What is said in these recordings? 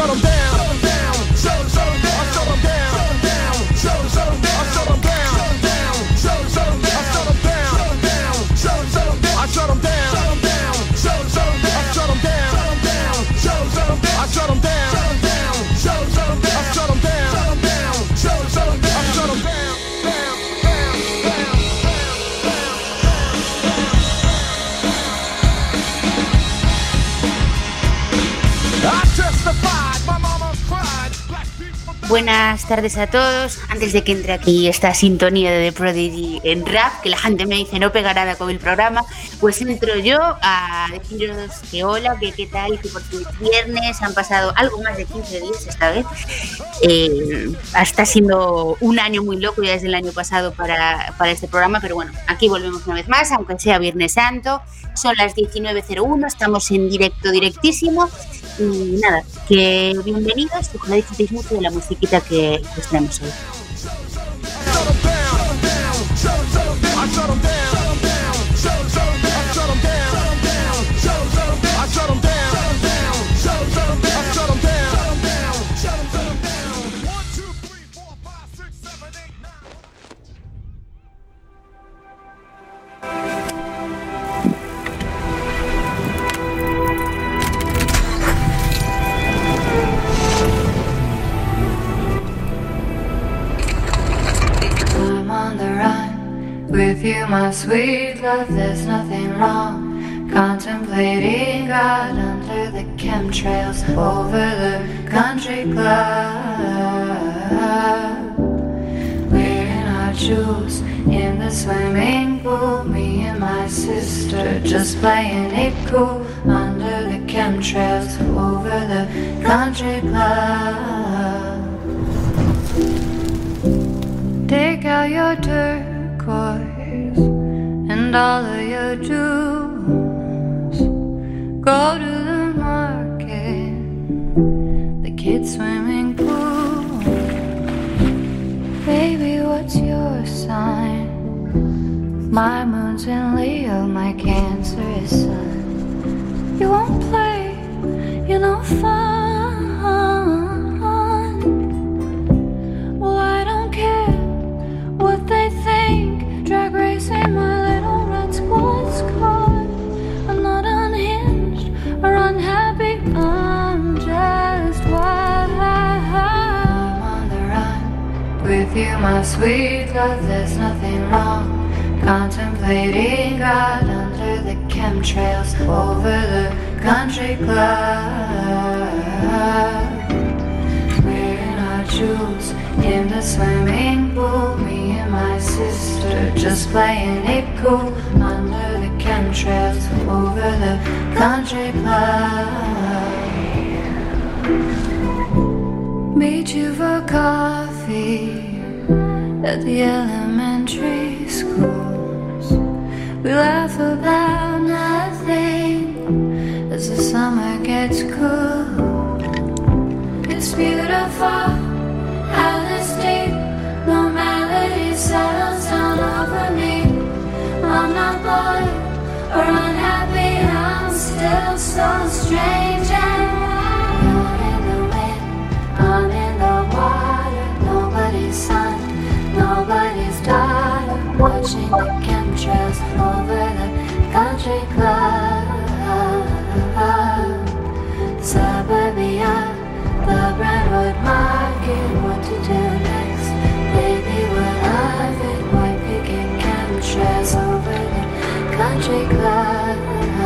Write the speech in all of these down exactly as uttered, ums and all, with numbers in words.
shut them down. Shut them down. I shut them down. Shut them down. I shut them down. Shut them down. I shut them down. Shut them down. I shut them down. Shut them down. I shut them down. Shut them down. I shut them down. Shut them down. I shut them down. Shut them down. I shut them down. Buenas tardes a todos. Antes de que entre aquí esta sintonía de The Prodigy en rap, que la gente me dice no pega nada con el programa, pues entro yo a deciros que hola, que qué tal, que por fin es viernes, han pasado algo más de quince días esta vez. Eh, está siendo un año muy loco ya desde el año pasado para, para este programa, pero bueno, aquí volvemos una vez más, aunque sea Viernes Santo. Son las diecinueve cero uno, estamos en directo, directísimo. Y nada, que bienvenidos y ojalá disfrutéis mucho de la musiquita que, que os traemos hoy. With you, my sweet love, there's nothing wrong. Contemplating God under the chemtrails over the country club. Wearing our jewels in the swimming pool. Me and my sister just playing it cool under the chemtrails over the country club. Take out your turquoise and all of your jewels. Go to the market, the kids' swimming pool. Baby, what's your sign? My moon's in Leo, my Cancer is Sun. You won't play, you're no fun. Well, I don't care what they think. Drag racing my little red squad's caught. I'm not unhinged or unhappy, I'm just wild. I'm on the run with you, my sweet love, there's nothing wrong. Contemplating God under the chemtrails over the country club. Wearing our jewels in the swimming pool. Me and my sister just playing it cool under the chemtrails over the country club. Meet you for coffee at the elementary schools. We laugh about nothing as the summer gets cool. It's beautiful how this deep normality settles down over me. I'm not bored or unhappy, I'm still so strange. And you're in the wind, I'm in the water. Nobody's son, nobody's daughter. Watching the chemtrails over the country club. Suburbia, the Brentwood Market. What to do next? Baby, what of it? White picket chemtrails over the country club.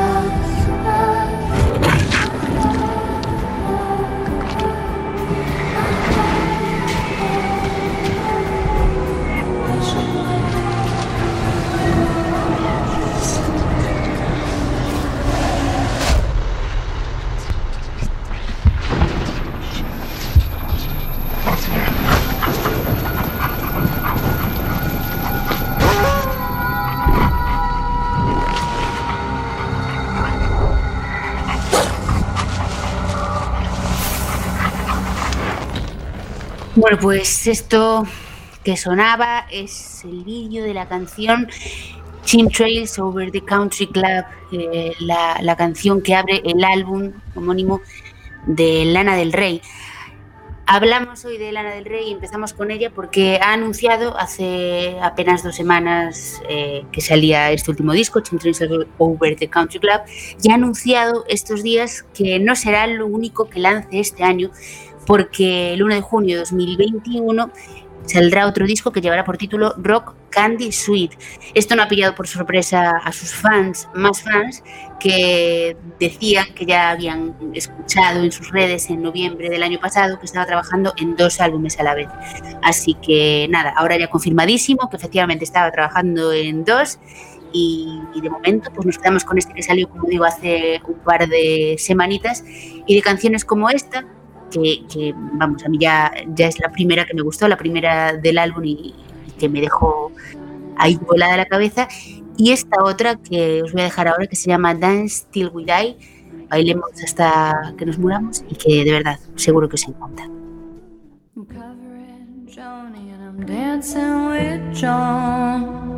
Bueno, pues esto que sonaba es el vídeo de la canción Chemtrails Over the Country Club, eh, la, la canción que abre el álbum homónimo de Lana del Rey. Hablamos hoy de Lana del Rey y empezamos con ella porque ha anunciado hace apenas dos semanas eh, que salía este último disco, Children's Over the Country Club, y ha anunciado estos días que no será lo único que lance este año, porque el uno de junio de dos mil veintiuno saldrá otro disco que llevará por título Rock Candy Sweet. Esto no ha pillado por sorpresa a sus fans, más fans, que decían que ya habían escuchado en sus redes en noviembre del año pasado que estaba trabajando en dos álbumes a la vez. Así que nada, ahora ya confirmadísimo que efectivamente estaba trabajando en dos y, y de momento pues nos quedamos con este que salió, como digo, hace un par de semanitas, y de canciones como esta, Que, que vamos, a mí ya, ya es la primera que me gustó, la primera del álbum y, y que me dejó ahí volada la cabeza, y esta otra que os voy a dejar ahora que se llama Dance Till We Die, bailemos hasta que nos muramos, y que de verdad seguro que os encanta. I'm covering Joni and I'm dancing with John.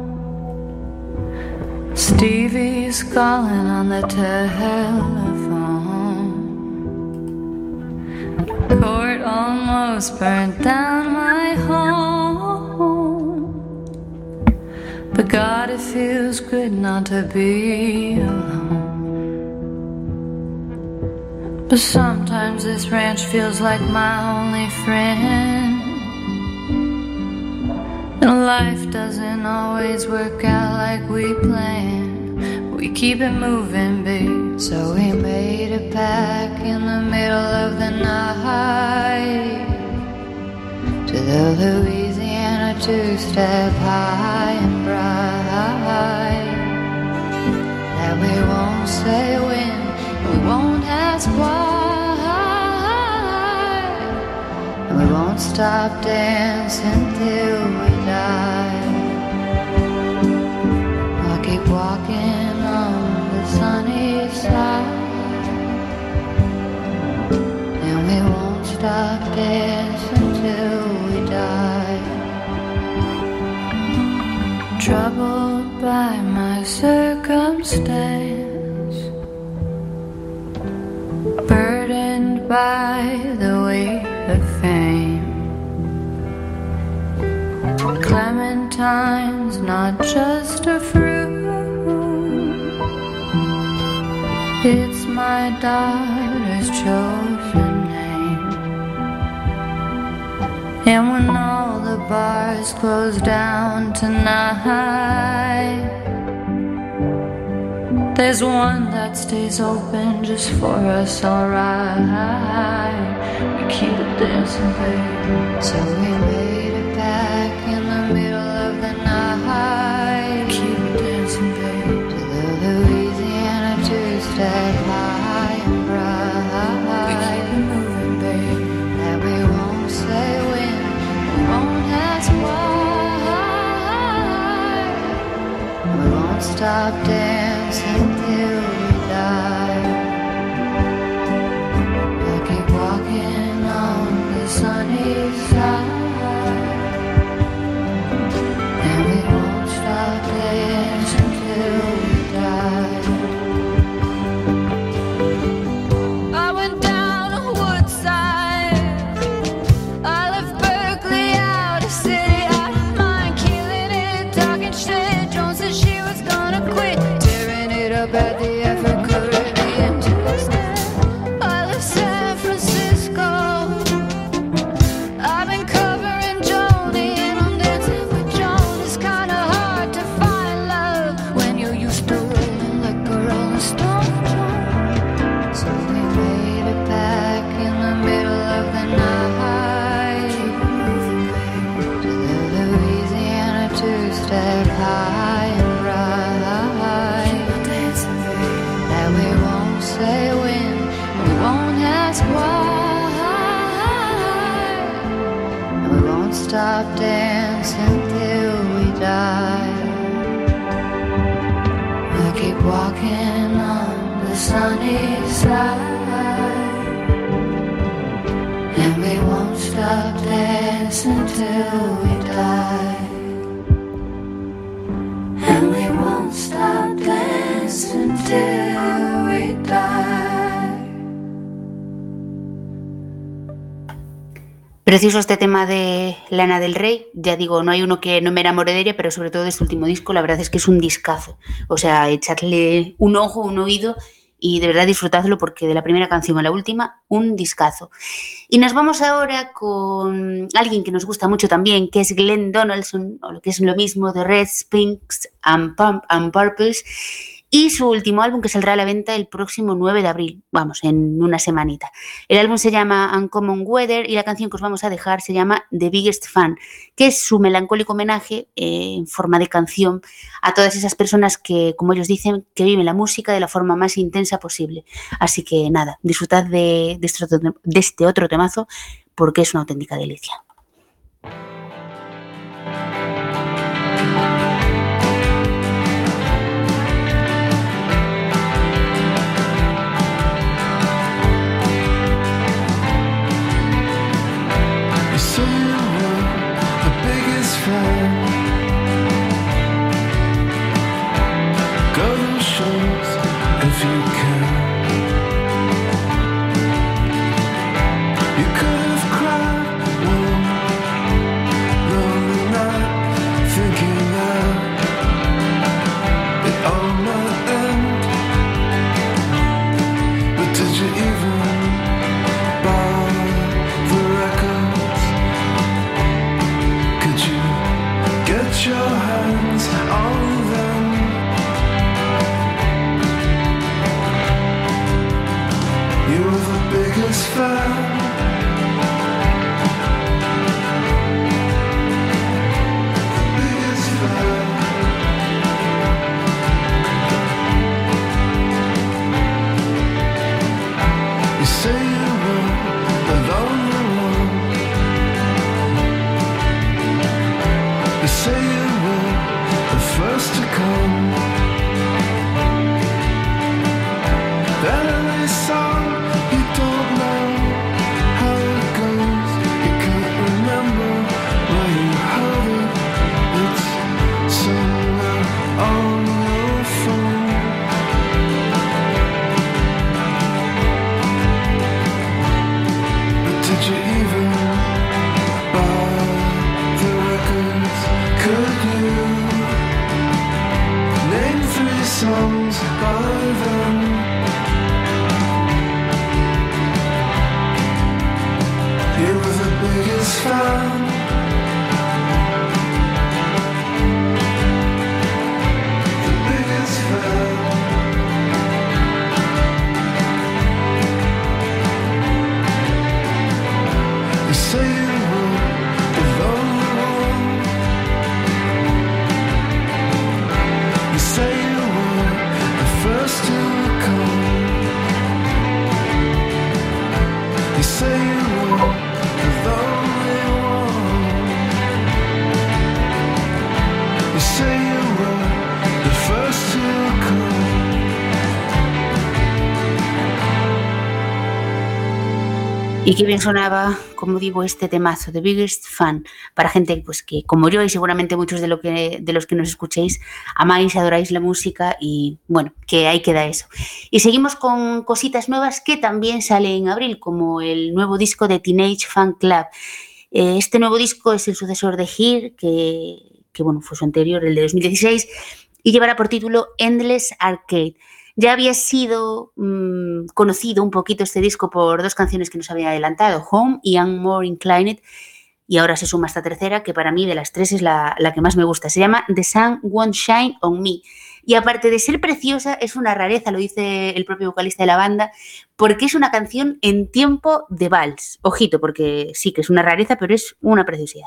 Stevie's calling on the telephone. Court almost burnt down my home, but God, it feels good not to be alone. But sometimes this ranch feels like my only friend, and life doesn't always work out like we planned. We keep it moving, babe. So we made it back in the middle of the night to the Louisiana two-step high and bright. That we won't say when, we won't ask why, and we won't stop dancing till we die. I'll keep walking on the sunny side, and we won't stop dancing till we die. Troubled by my circumstance, burdened by the weight of fame. Clementine's not just a fruit, it's my daughter's chosen name. And when all the bars close down tonight, there's one that stays open just for us, alright. We keep it dancing, babe. So we made it back in the middle of the night. Keep it dancing, babe. To the Louisiana two-step high and bright. We keep it moving, babe. That we won't say when, we won't ask why. We won't stop dancing till we die. I'll keep walking on the sunny side, and we won't stop dancing till we die. I went down a woodside, I left Berkeley out of city, out of mind, killing it, talking shit. Joan said she was gonna quit, tearing it up at the Afro Caribbean Tuesday. I left San Francisco, I've been covering Joni and I'm dancing with Joan. It's kinda hard to find love when you're used to rolling like a rolling stone. So we made it back in the middle of the night to the Louisiana two-step high and bright. That we won't say when, we won't ask why, and we won't stop dancing till we die. We'll keep walking on the sunny side, and we won't stop dancing till we die. And we won't stop dancing till we die. Precioso este tema de Lana del Rey. Ya digo, no hay uno que no me enamore de ella, pero sobre todo de este último disco, la verdad es que es un discazo. O sea, echadle un ojo, un oído y de verdad disfrutadlo porque de la primera canción a la última, un discazo. Y nos vamos ahora con alguien que nos gusta mucho también, que es Glenn Donaldson, o lo que es lo mismo, de Reds, Pinks and, Pump and Purples, y su último álbum que saldrá a la venta el próximo nueve de abril, vamos, en una semanita. El álbum se llama Uncommon Weather y la canción que os vamos a dejar se llama The Biggest Fan, que es su melancólico homenaje eh, en forma de canción a todas esas personas que, como ellos dicen, que viven la música de la forma más intensa posible. Así que nada, disfrutad de, de, este, otro, de este otro temazo porque es una auténtica delicia. Y qué bien sonaba, como digo, este temazo, The Biggest Fan, para gente pues que, como yo y seguramente muchos de, lo que, de los que nos escuchéis, amáis, adoráis la música y, bueno, que ahí queda eso. Y seguimos con cositas nuevas que también salen en abril, como el nuevo disco de Teenage Fan Club. Eh, este nuevo disco es el sucesor de Here, que, que, bueno, fue su anterior, el de dos mil dieciséis, y llevará por título Endless Arcade. Ya había sido mmm, conocido un poquito este disco por dos canciones que nos había adelantado, Home y I'm More Inclined, y ahora se suma esta tercera, que para mí de las tres es la, la que más me gusta. Se llama The Sun Won't Shine on Me. Y aparte de ser preciosa, es una rareza, lo dice el propio vocalista de la banda, porque es una canción en tiempo de vals. Ojito, porque sí que es una rareza, pero es una preciosidad.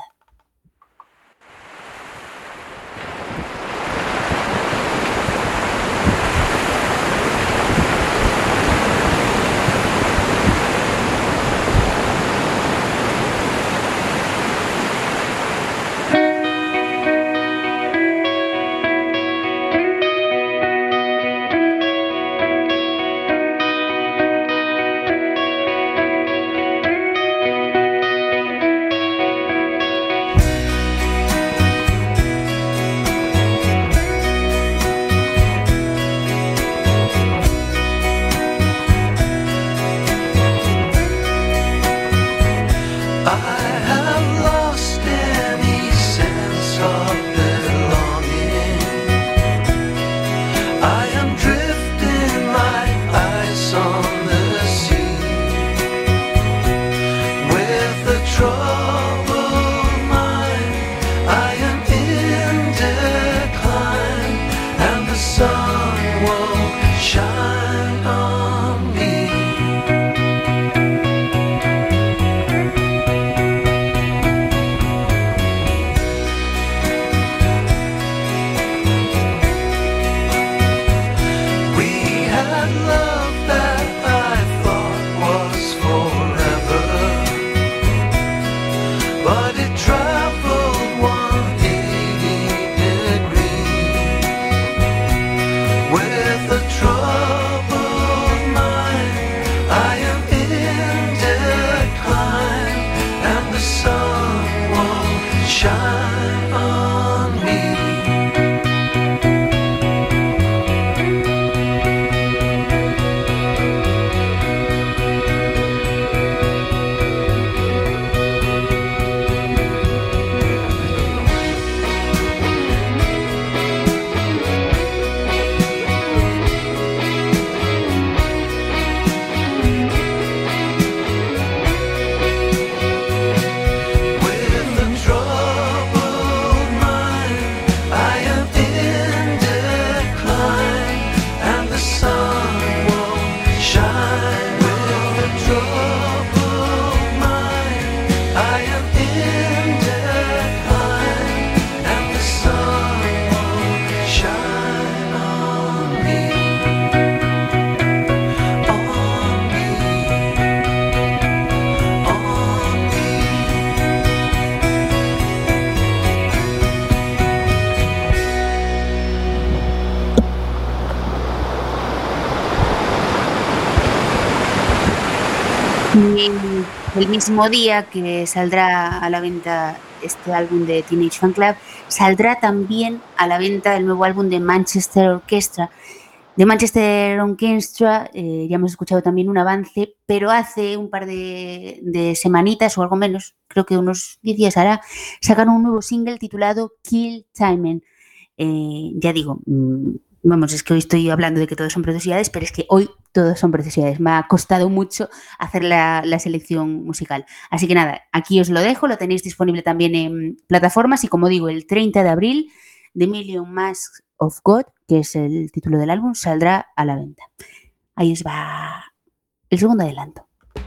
Y el mismo día que saldrá a la venta este álbum de Teenage Fan Club, saldrá también a la venta el nuevo álbum de Manchester Orchestra. De Manchester Orchestra eh, ya hemos escuchado también un avance, pero hace un par de, de semanitas o algo menos, creo que unos diez días hará, sacaron un nuevo single titulado Kill Timing. Eh, ya digo, mmm, vamos, es que hoy estoy hablando de que todos son preciosidades, pero es que hoy todos son preciosidades. Me ha costado mucho hacer la, la selección musical. Así que nada, aquí os lo dejo, lo tenéis disponible también en plataformas y como digo, el treinta de abril, The Million Masks of God, que es el título del álbum, saldrá a la venta. Ahí os va el segundo adelanto.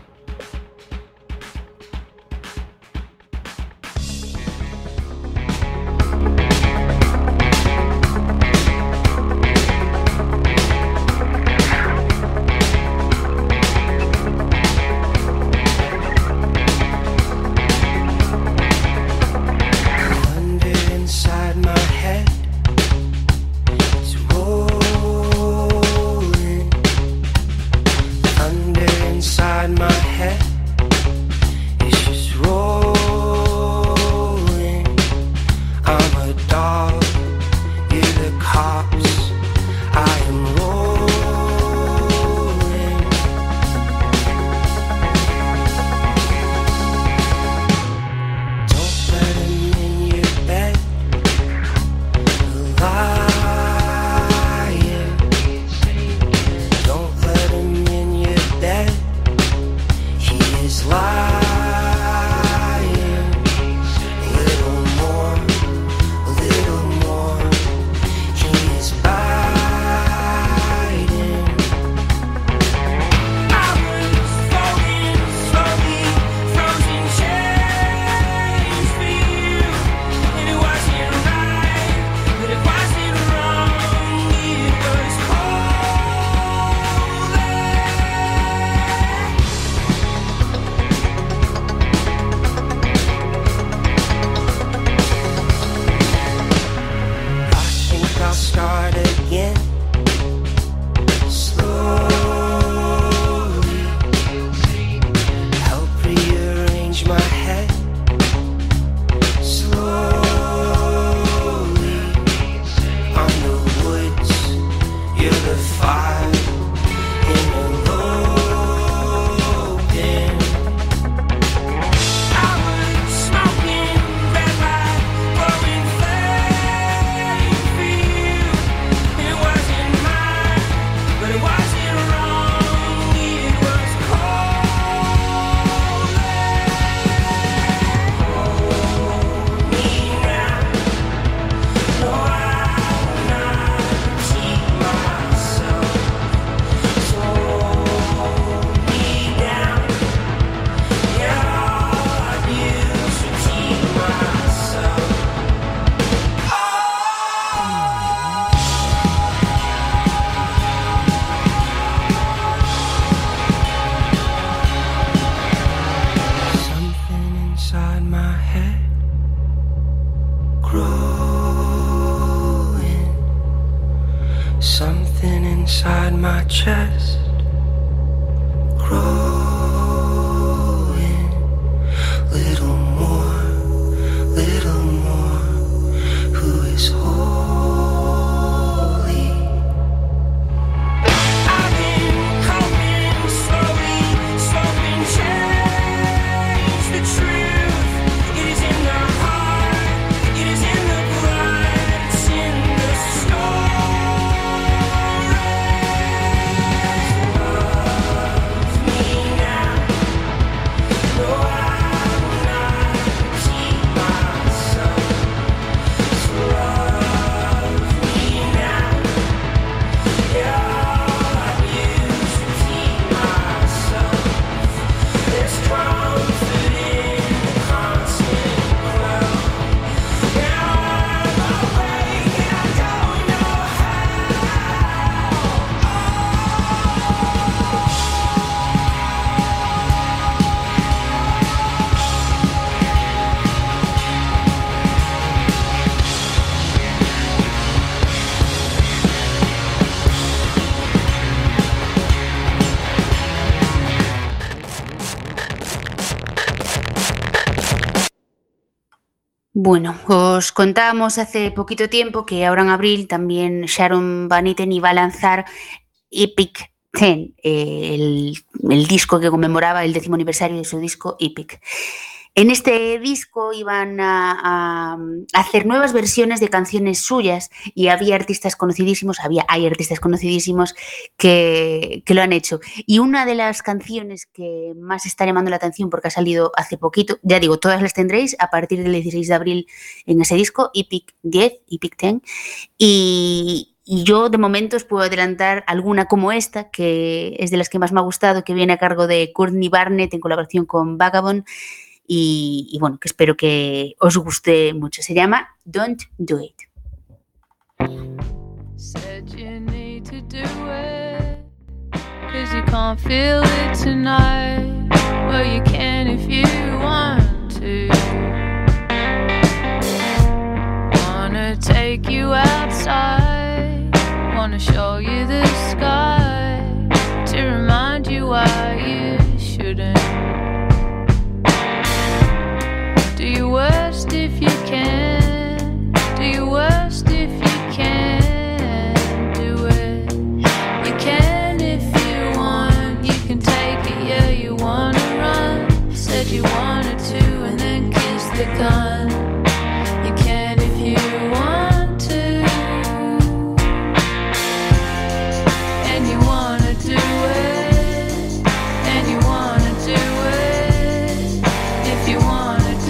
chest growing little more, little more. Who is holy? I've been coping slowly, slowly change the truth. It is in the heart, it is in the blood, it's in the stories. Bueno, os contábamos hace poquito tiempo que ahora en abril también Sharon Van Etten iba a lanzar Epic Ten, eh, el, el disco que conmemoraba el décimo aniversario de su disco Epic. En este disco iban a, a, a hacer nuevas versiones de canciones suyas y había artistas conocidísimos, había, hay artistas conocidísimos que, que lo han hecho. Y una de las canciones que más está llamando la atención porque ha salido hace poquito, ya digo, todas las tendréis a partir del dieciséis de abril en ese disco, Epic diez, Epic diez, y, y yo de momento os puedo adelantar alguna como esta, que es de las que más me ha gustado, que viene a cargo de Courtney Barnett en colaboración con Vagabond. Y, y bueno, que espero que os guste mucho. Se llama Don't Do It. Said you need to do it, 'cause you can't feel it tonight. Well, you can if you want to. Wanna take you outside, wanna show you the sky, to remind you why you shouldn't. Do your worst if you can. Do your worst if you can. Do it. You can if you want. You can take it, yeah, you wanna run. Said you wanted to and then kiss the gun. You can if you want to. And you wanna do it. And you wanna do it. If you want.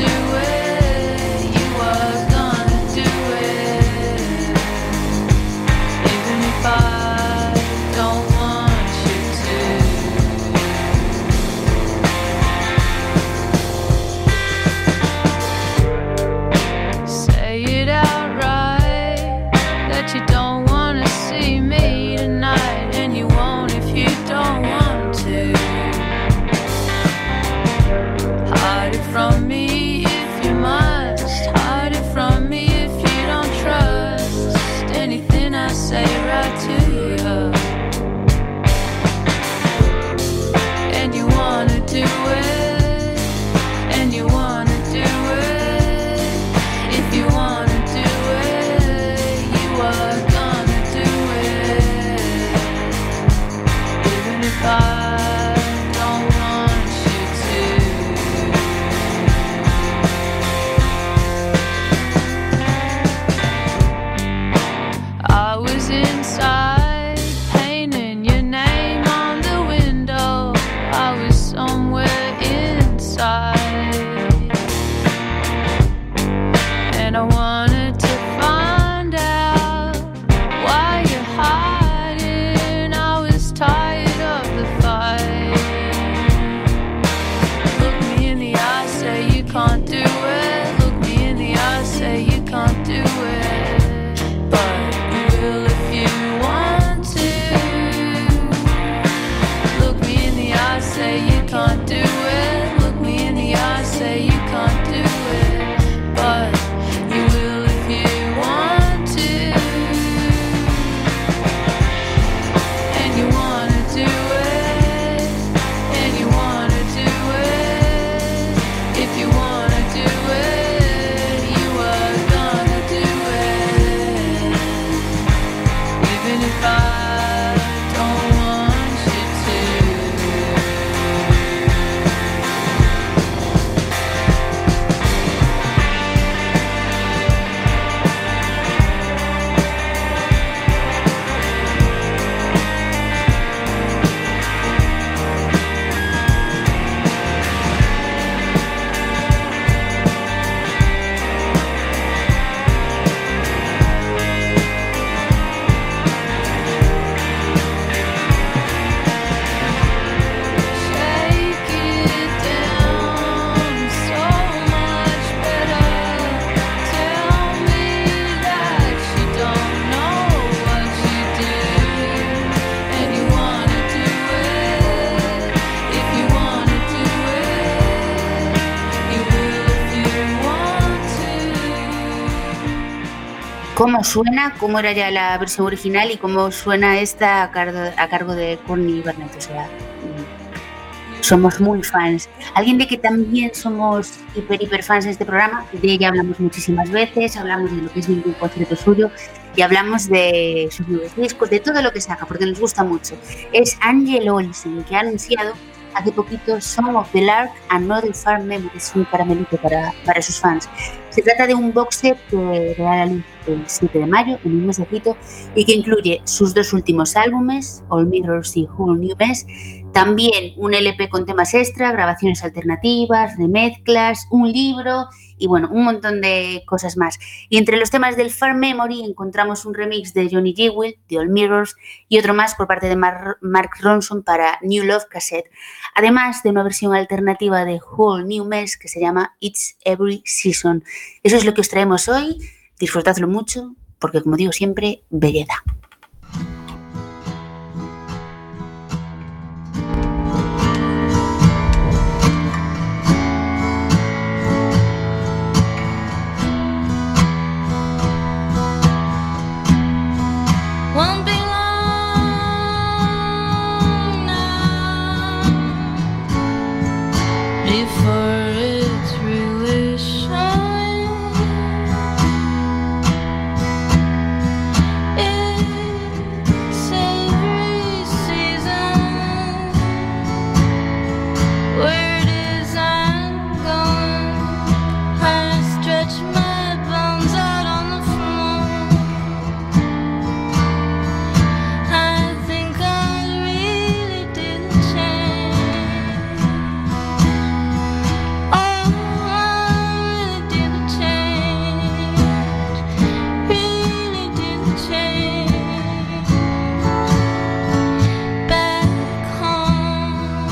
¿Cómo suena? ¿Cómo era ya la versión original? ¿Y cómo suena esta a cargo, a cargo de Courtney Barnett? O sea, somos muy fans. Alguien de que también somos hiper, hiper fans de este programa, de ella hablamos muchísimas veces, hablamos de lo que es ningún concierto suyo y hablamos de sus nuevos discos, de todo lo que saca, porque nos gusta mucho. Es Angel Olsen, que ha anunciado hace poquito Song of the Lark and Another Farm Memories, un caramelito para, para sus fans. Se trata de un box set que dará a la luz el siete de mayo, en un mesecito, y que incluye sus dos últimos álbumes, All Mirrors y Whole New Mess, también un L P con temas extra, grabaciones alternativas, remezclas, un libro y bueno, un montón de cosas más. Y entre los temas del Farm Memory encontramos un remix de Johnny Jewel, de All Mirrors, y otro más por parte de Mar- Mark Ronson para New Love Cassette, además de una versión alternativa de Whole New Mess que se llama It's Every Season. Eso es lo que os traemos hoy, disfrutadlo mucho, porque como digo siempre, belleza. Won't be long now before it's really showing. It's every season. Where it is I'm going, I stretch my bones out on the floor. I think I really did change. Oh, I really did change. Really did change. Back home,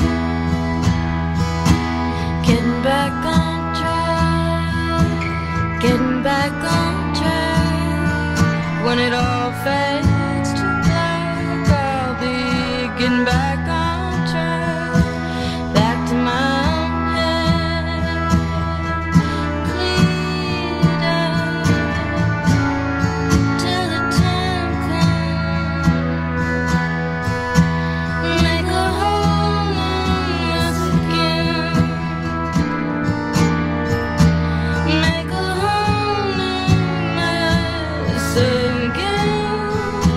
getting back on track, getting back on track. When it all fades to black, I'll be getting back on track, back to my own head, cleaned up till the time comes. Make a whole new mess again. Make a whole new mess again.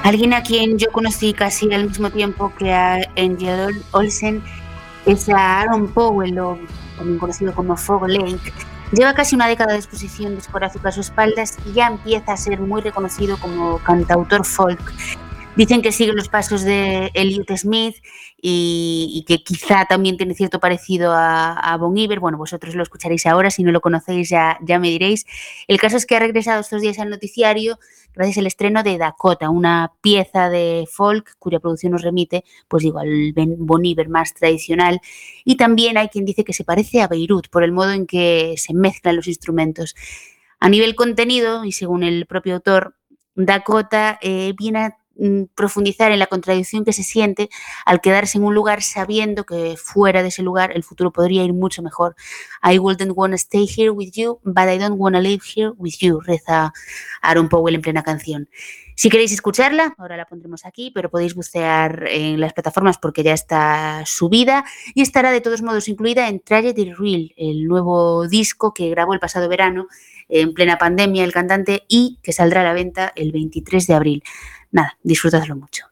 Alguien a quien yo conocí casi al mismo tiempo que a Angel Olsen es a Aaron Powell, o también conocido como Fog Lake. Lleva casi una década de exposición discográfica a sus espaldas y ya empieza a ser muy reconocido como cantautor folk. Dicen que sigue los pasos de Elliott Smith y, y que quizá también tiene cierto parecido a, a Bon Iver. Bueno, vosotros lo escucharéis ahora, si no lo conocéis ya, ya me diréis. El caso es que ha regresado estos días al noticiario gracias al estreno de Dakota, una pieza de folk cuya producción nos remite, pues digo, al Bon Iver más tradicional. Y también hay quien dice que se parece a Beirut por el modo en que se mezclan los instrumentos. A nivel contenido, y según el propio autor, Dakota eh, viene a profundizar en la contradicción que se siente al quedarse en un lugar sabiendo que fuera de ese lugar el futuro podría ir mucho mejor. I wouldn't want to stay here with you, but I don't want to live here with you, reza Aaron Powell en plena canción. Si queréis escucharla, ahora la pondremos aquí, pero podéis bucear en las plataformas porque ya está subida y estará de todos modos incluida en Tragedy Real, el nuevo disco que grabó el pasado verano en plena pandemia el cantante y que saldrá a la venta el veintitrés de abril. Nada, disfrutadlo mucho.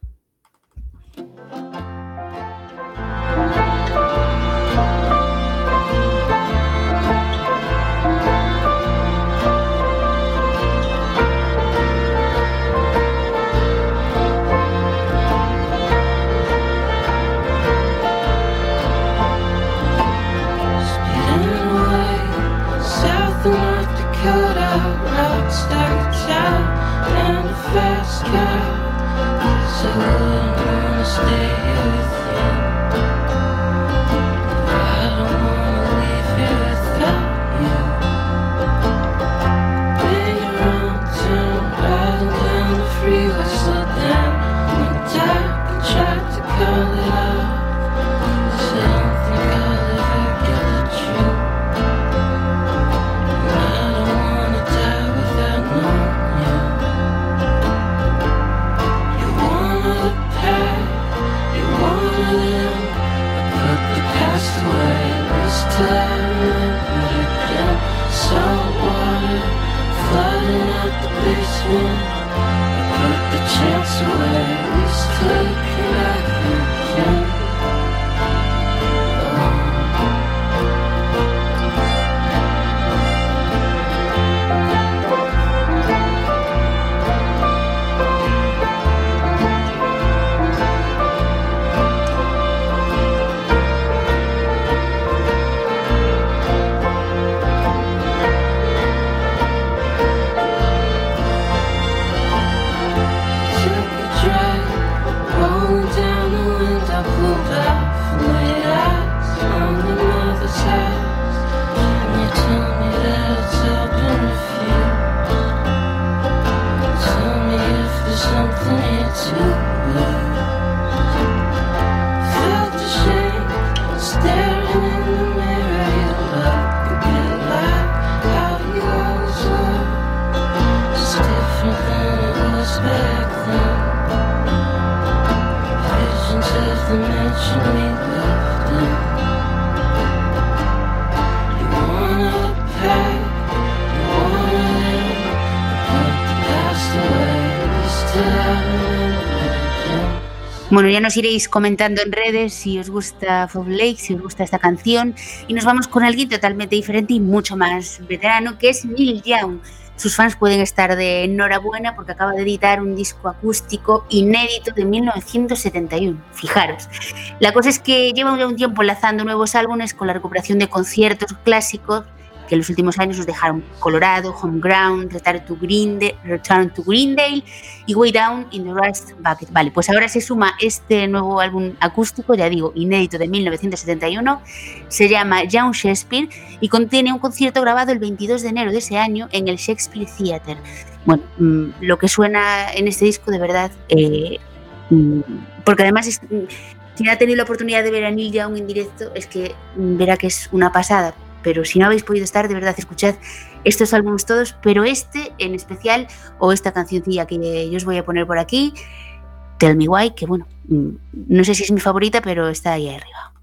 Bueno, ya nos iréis comentando en redes si os gusta Fog Lake, si os gusta esta canción, y nos vamos con alguien totalmente diferente y mucho más veterano, que es Neil Young. Sus fans pueden estar de enhorabuena porque acaba de editar un disco acústico inédito de mil novecientos setenta y uno. Fijaros. La cosa es que lleva ya un tiempo enlazando nuevos álbumes con la recuperación de conciertos clásicos que en los últimos años nos dejaron Colorado, Home Ground, Return to Greendale, Return to Greendale y Way Down in the Rust Bucket. Vale, pues ahora se suma este nuevo álbum acústico, ya digo, inédito de mil novecientos setenta y uno, se llama Young Shakespeare y contiene un concierto grabado el veintidós de enero de ese año en el Shakespeare Theatre. Bueno, mmm, lo que suena en este disco de verdad, eh, mmm, porque además es, mmm, quien ha tenido la oportunidad de ver a Neil Young en directo es que mmm, verá que es una pasada. Pero si no habéis podido estar, de verdad, escuchad estos álbumes todos, pero este en especial, o esta cancioncilla que yo os voy a poner por aquí, Tell Me Why, que bueno, no sé si es mi favorita, pero está ahí arriba.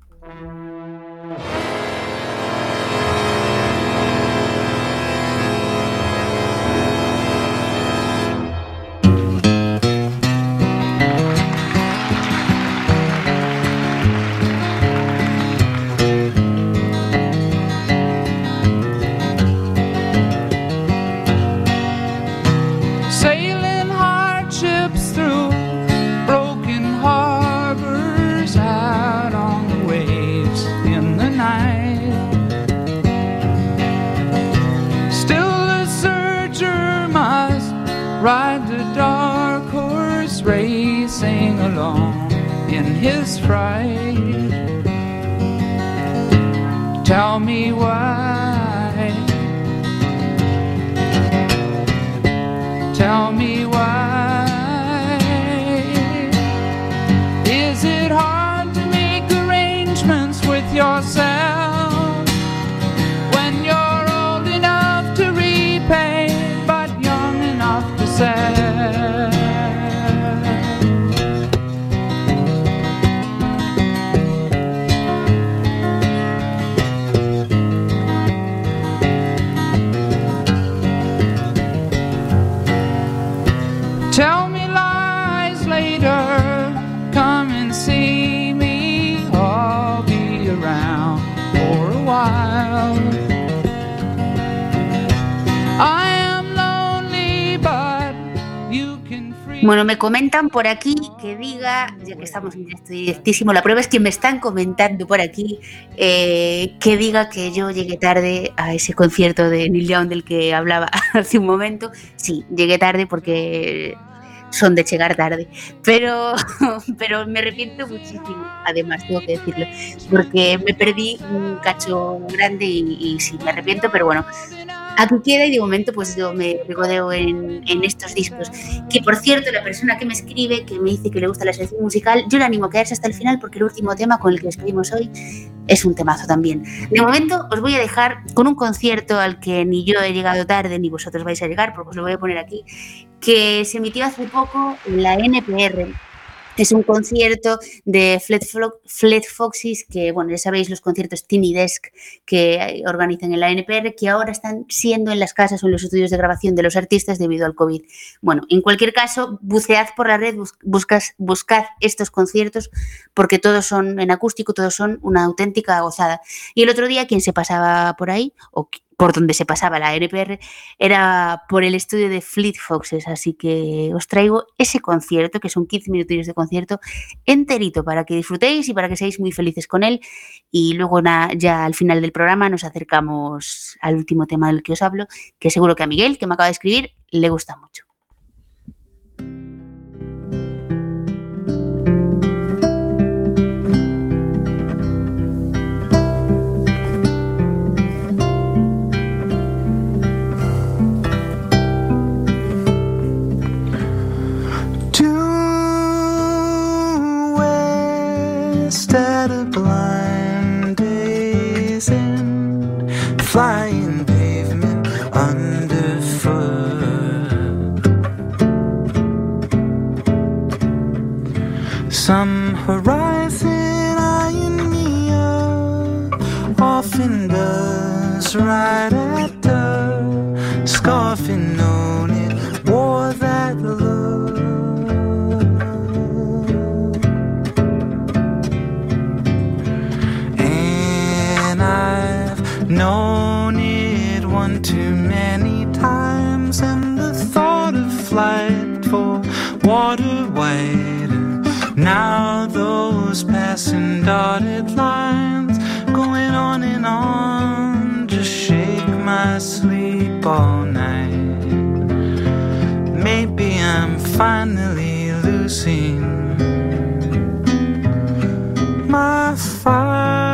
ride the dark horse racing along in his fright. Tell me why, tell me why. Is it hard to make arrangements with yourself when you're old enough to repay but young enough to sell? Tell me lies later, come and see me, I'll be around for a while. I am lonely, but you can free. Bueno, me comentan por aquí que diga, ya que estamos en directo directísimo, la prueba es que me están comentando por aquí eh, que diga que yo llegué tarde a ese concierto de Neil Young del que hablaba hace un momento. Sí, llegué tarde porque son de llegar tarde, pero, pero me arrepiento muchísimo, además, tengo que decirlo, porque me perdí un cacho grande y, y sí, me arrepiento, pero bueno, aquí queda y de momento pues yo me regodeo en, en estos discos. Que por cierto, la persona que me escribe, que me dice que le gusta la selección musical, yo le animo a quedarse hasta el final porque el último tema con el que escribimos hoy es un temazo también. De momento os voy a dejar con un concierto al que ni yo he llegado tarde ni vosotros vais a llegar, porque os lo voy a poner aquí, que se emitió hace poco en la N P R. Es un concierto de Fleet, Flo- Fleet Foxes, que, bueno, ya sabéis, los conciertos Tiny Desk que organizan en la N P R, que ahora están siendo en las casas o en los estudios de grabación de los artistas debido al COVID. Bueno, en cualquier caso, bucead por la red, bus- buscas, buscad estos conciertos, porque todos son en acústico, todos son una auténtica gozada. Y el otro día, quien se pasaba por ahí, o por donde se pasaba la N P R, era por el estudio de Fleet Foxes, así que os traigo ese concierto, que son quince minutillos de concierto enterito para que disfrutéis y para que seáis muy felices con él, y luego na, ya al final del programa nos acercamos al último tema del que os hablo, que seguro que a Miguel, que me acaba de escribir, le gusta mucho. Instead of blind days in flying pavement underfoot, some horizon eyeing me up often does right at the scoffing on it wore that look. Known it one too many times, and the thought of flight for water wider. Now those passing dotted lines going on and on just shake my sleep all night. Maybe I'm finally losing my fire.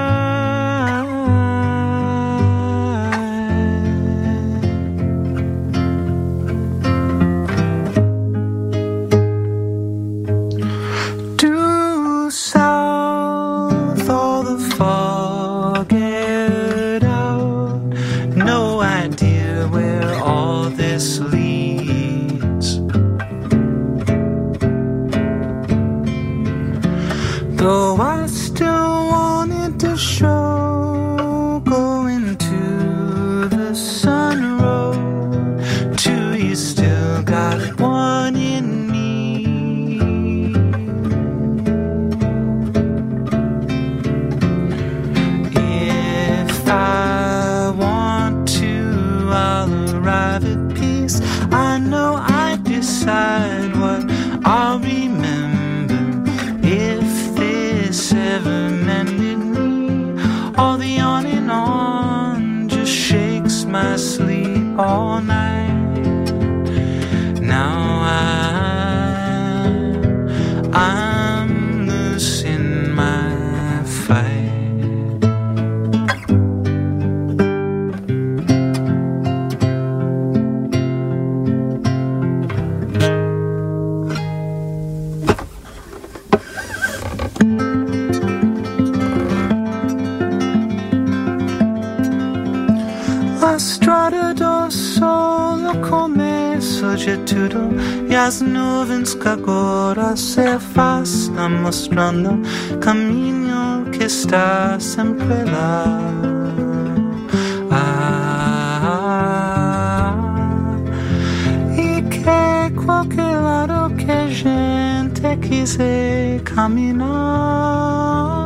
Though I still wanted to show, going to the sun road, two, you still got one in me. If I want to, I'll arrive at peace. I know I decide what I'll remember. If this ever mended me, all the on and on just shakes my sleep all night. now I, I'm losing my fight. La strada do solo começo de tudo e as nuvens que agora se afastam mostrando caminho que está sempre lá. Ah, e que qualquer lado que a gente quiser caminhar.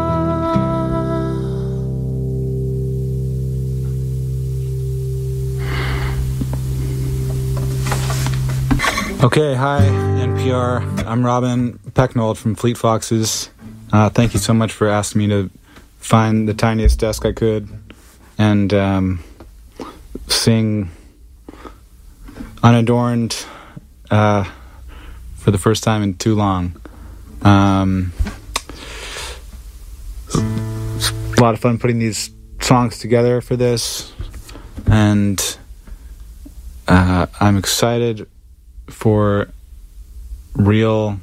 Okay, hi, N P R. I'm Robin Pecknold from Fleet Foxes. Uh, thank you so much for asking me to find the tiniest desk I could and um, sing unadorned uh, for the first time in too long. Um, it's a lot of fun putting these songs together for this, and uh, I'm excited for real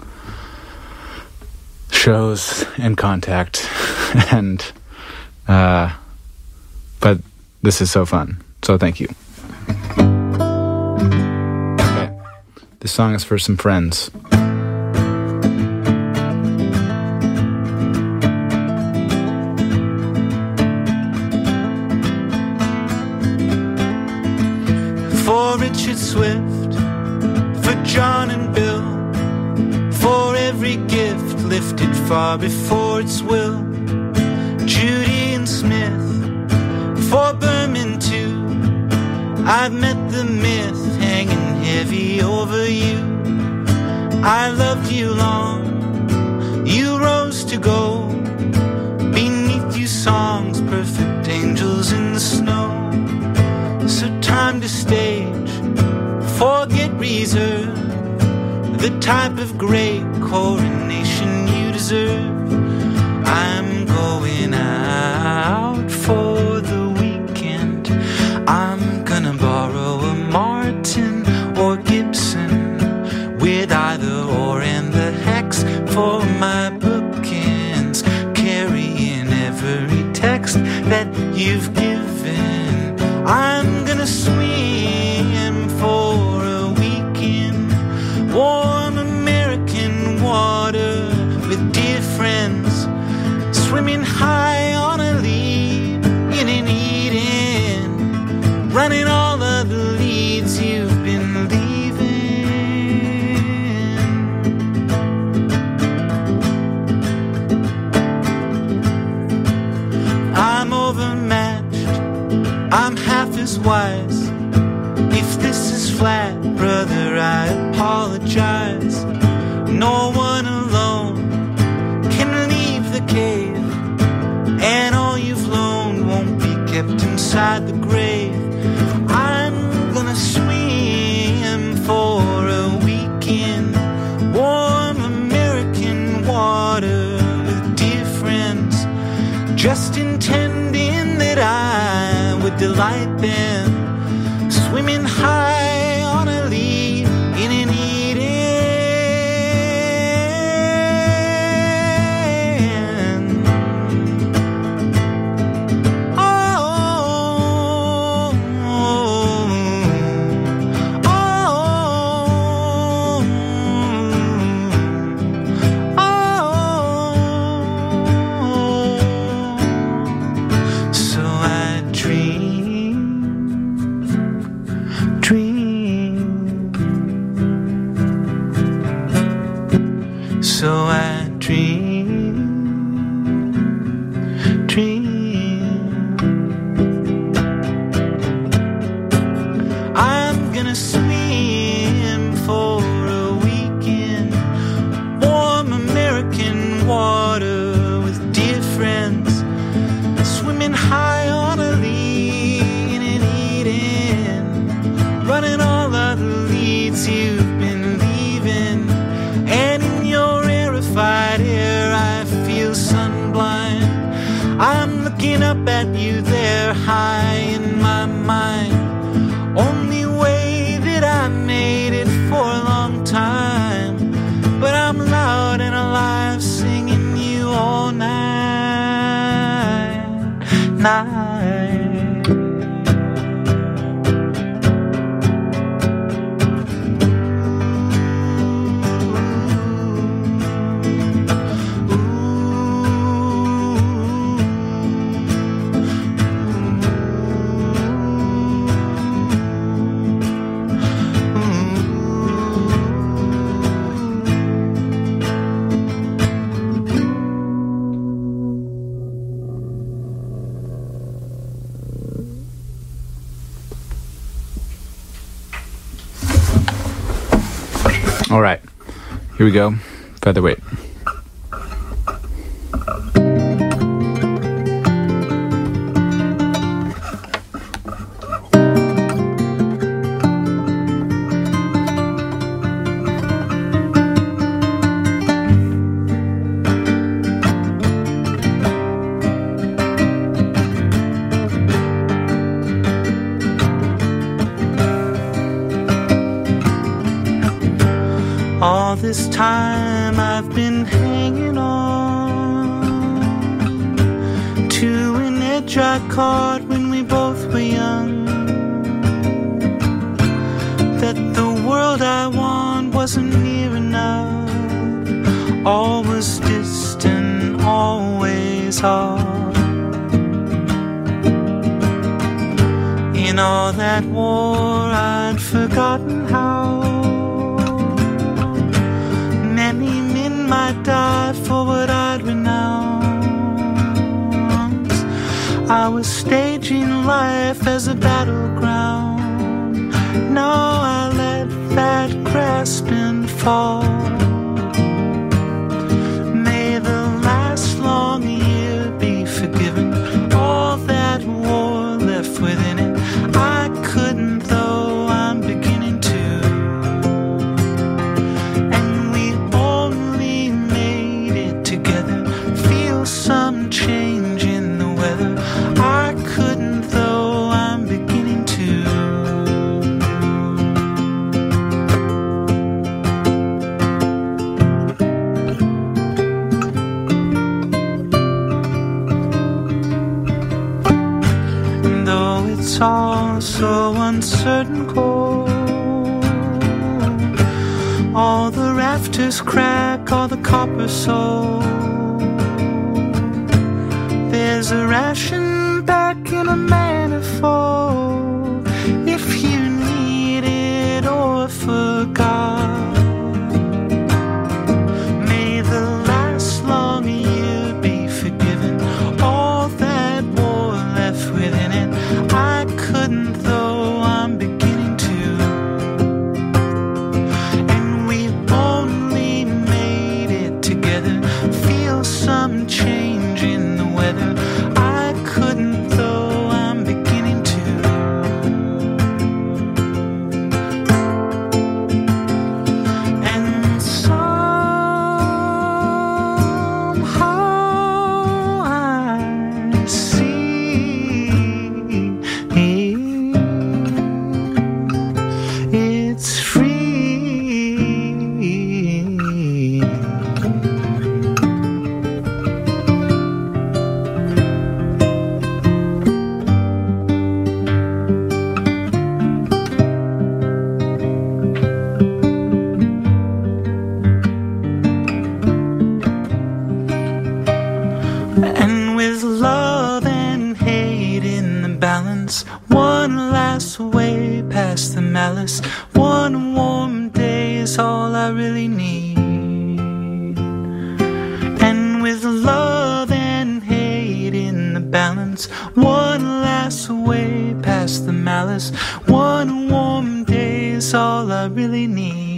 shows and contact and uh but this is so fun, so thank you. Okay, this song is for some friends. For Richard Swift, for John and Bill, for every gift lifted far before its will, Judy and Smith, for Berman too. I've met the myth hanging heavy over you. I loved you long, you rose to go. Beneath you songs, perfect angels in the snow. So time to stage, forget reserve, the type of great coronation you deserve. I'm going out for the weekend. I'm gonna borrow a Martin or Gibson with either or and the hex for my bookends, carrying every text that you've given. I'm gonna swim for a weekend, warm American water with dear friends, swimming high on a lead in an Eden, running all of the leads you've been leaving. I'm overmatched, I'm half as wise. If this is flat, brother, I apologize. No one alone can leave the cave, and all you've loaned won't be kept inside the grave. I'm gonna swim for a weekend, warm American water with dear friends, just intending that I would delight them. night. All right, here we go. Featherweight. All this time I've been hanging on to an edge I caught when we both were young. That the world I want wasn't near enough. All was distant, always hard. In all that war I'd forgotten how many men might die for what I'd renounce. I was staging life as a battleground. Now I let that grasping fall. May the last long year be forgiven. All that war left within it, I couldn't, though I'm beginning to. Some change in the weather, I couldn't, though I'm beginning to. And though it's all so uncertain cold, all the rafters crack, all the copper sold. There's a ration back in a manifold if you need it or forgot. May the last long year be forgiven. All that war left within it, I couldn't, though I'm beginning to. And we've only made it together. Feel some change in the weather. I couldn't, though I'm beginning to. And somehow I see it's free. And with love and hate in the balance, one last way past the malice, one warm day is all I really need. And with love and hate in the balance, one last way past the malice, one warm day is all I really need.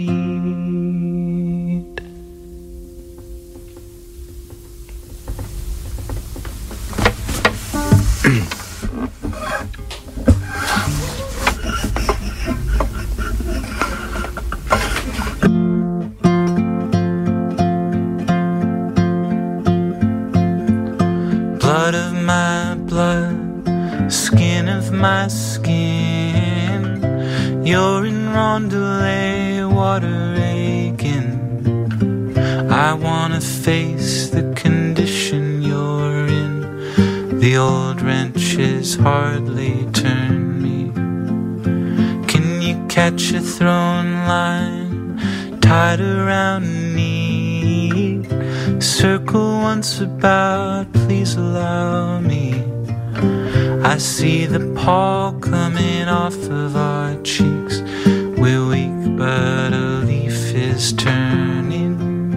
Blood of my blood, skin of my skin, you're in Rondelet, water aching. I wanna face the condition you're in. The old wrenches hardly turn me. Can you catch a thrown line tied around a knee? Circle once about, please allow me. I see the pall coming off of our cheeks. We're weak, but a leaf is turning,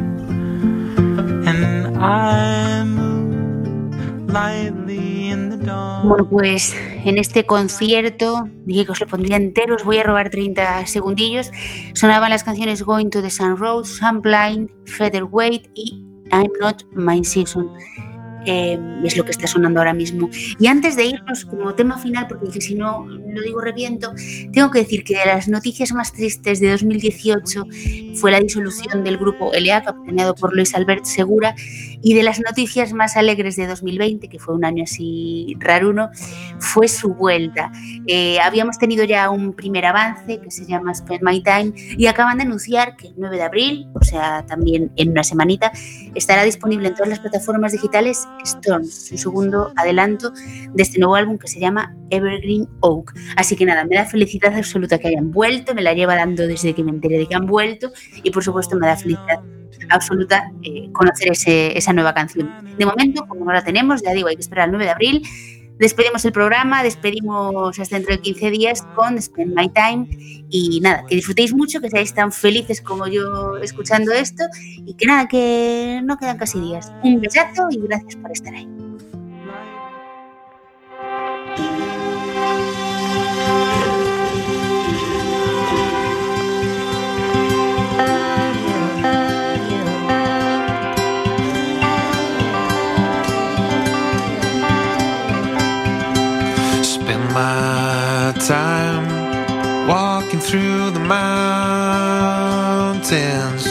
and I move lightly in the dawn. Bueno, pues en este concierto, dije que os lo pondría entero, os voy a robar treinta segundillos. Sonaban las canciones Going to the Sun Road, Sunblind, Featherweight y I'm Not My Season. Eh, es lo que está sonando ahora mismo. Y antes de irnos, como tema final, porque si no lo digo reviento, tengo que decir que de las noticias más tristes de dos mil dieciocho fue la disolución del grupo L A, capitaneado por Luis Albert Segura, y de las noticias más alegres de dos mil veinte, que fue un año así raruno, fue su vuelta. Eh, habíamos tenido ya un primer avance que se llama Spend My Time, y acaban de anunciar que el nueve de abril, o sea, también en una semanita, estará disponible en todas las plataformas digitales Storms, su segundo adelanto de este nuevo álbum que se llama Evergreen Oak. Así que nada, me da felicidad absoluta que hayan vuelto, me la lleva dando desde que me enteré de que han vuelto, y por supuesto me da felicidad absoluta eh, conocer ese, esa nueva canción. De momento, como no la tenemos, ya digo, hay que esperar al nueve de abril. Despedimos el programa, despedimos hasta dentro de quince días con Spend My Time, y nada, que disfrutéis mucho, que seáis tan felices como yo escuchando esto, y que nada, que no quedan casi días. Un besazo y gracias por estar ahí. My time walking through the mountains.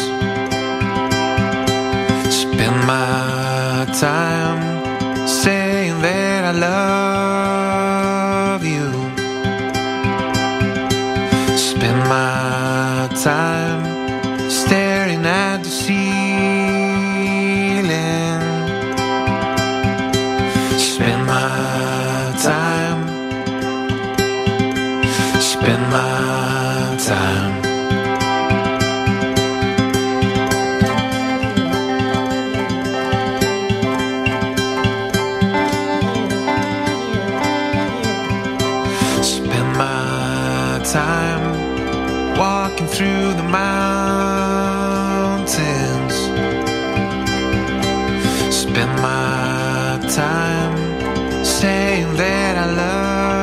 Spend my time saying that I love you. Spend my time staring at the ceiling. Spend my time, spend my time. Spend my time walking through the mountains. Spend my time saying that I love